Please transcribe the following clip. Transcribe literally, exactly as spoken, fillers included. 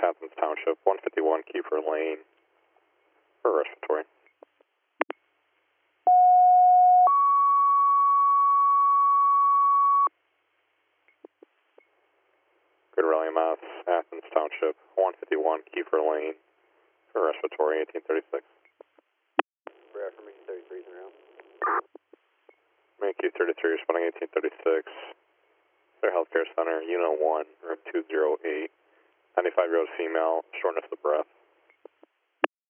Athens Township, one fifty-one Kiefer Lane for respiratory. Good Rally Mass, Athens Township, one fifty-one Kiefer Lane for respiratory, eighteen thirty-six. Brad for Mickey thirty-three is around. Mickey thirty-three responding eighteen thirty-six. Their Healthcare Center, Unit one, room two oh eight. ninety-five year old female, shortness of breath.